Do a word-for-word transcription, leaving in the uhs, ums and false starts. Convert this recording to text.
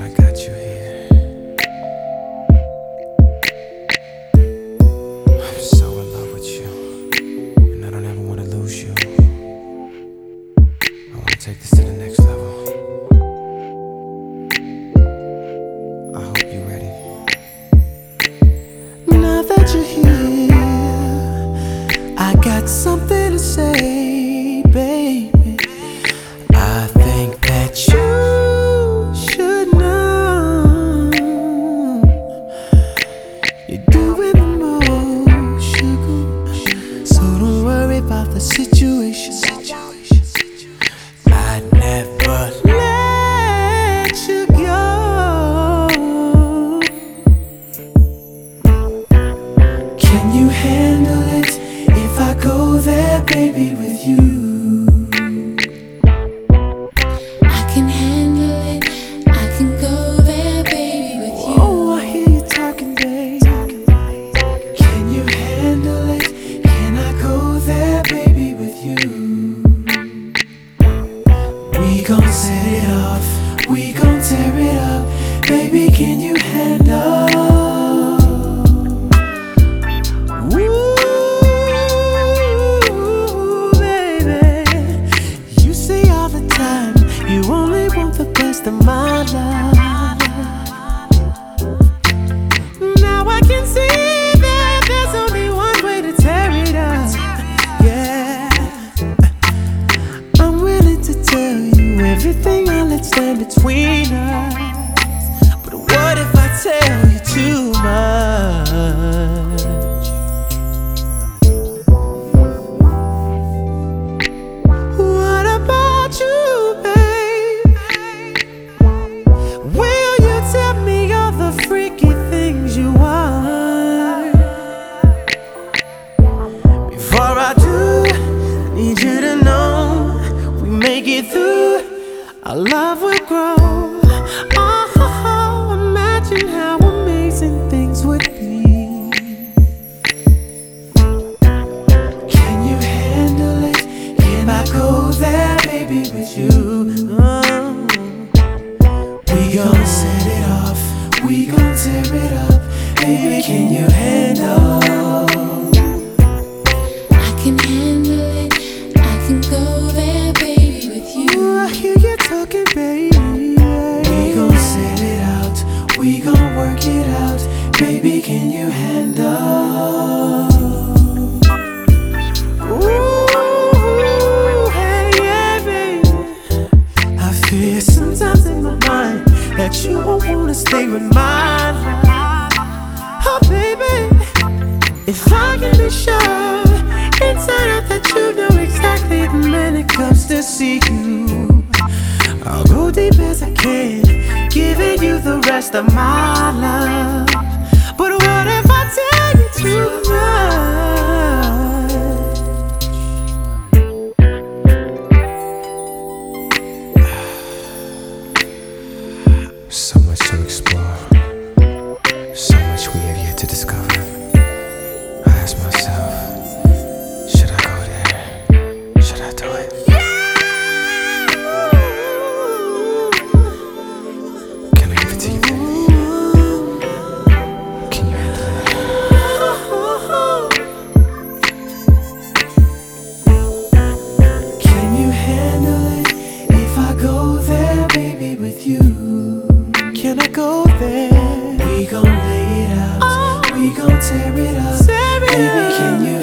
I got you here. I'm so in love with you, and I don't ever want to lose you. I want to take this to the next level. I hope you're ready. Now that you're here, I got something to say, baby. I think that you should know you're doing the most, sugar. So don't worry about the situation. I'd never let you go. Can you handle it if I go there, baby, with you? We gon' set it off, we gon' tear it up. Baby, can you handle? Ooh, baby, you say all the time you only want the best of my love. Now I can see that there's only one way to tear it up. Yeah, I'm willing to tell you everything, I'll let stand between us. But what if I tell you too much? What about you, babe? Will you tell me all the freaky things you want? Before I do, need you to know we make it through, our love will grow. Oh, imagine how amazing things would be. Can you handle it? Can I go there, baby, with you? Oh, we gon' set it off, we gon' tear it up. Baby, can you handle? I can handle it, I can go there, baby, with you. Ooh, I hear you talking, baby. We gon' set it out, we gon' work it out. Baby, can you handle? Ooh, hey, yeah, baby. I fear sometimes in my mind that you won't wanna stay with my life. Oh, baby, if I can be sure inside out that you know exactly the man that comes to see you, I'll go deep as I can, giving you the rest of my love. But what if I tell you too much? So much to explore, so much we have yet to discover. I ask myself, should I go there? Should I do it? Can I give it to you, baby? Can you handle it? Can you handle it if I go there, baby, with you? Can I go there? We gon' lay it out, we gon' tear it up. Baby, can you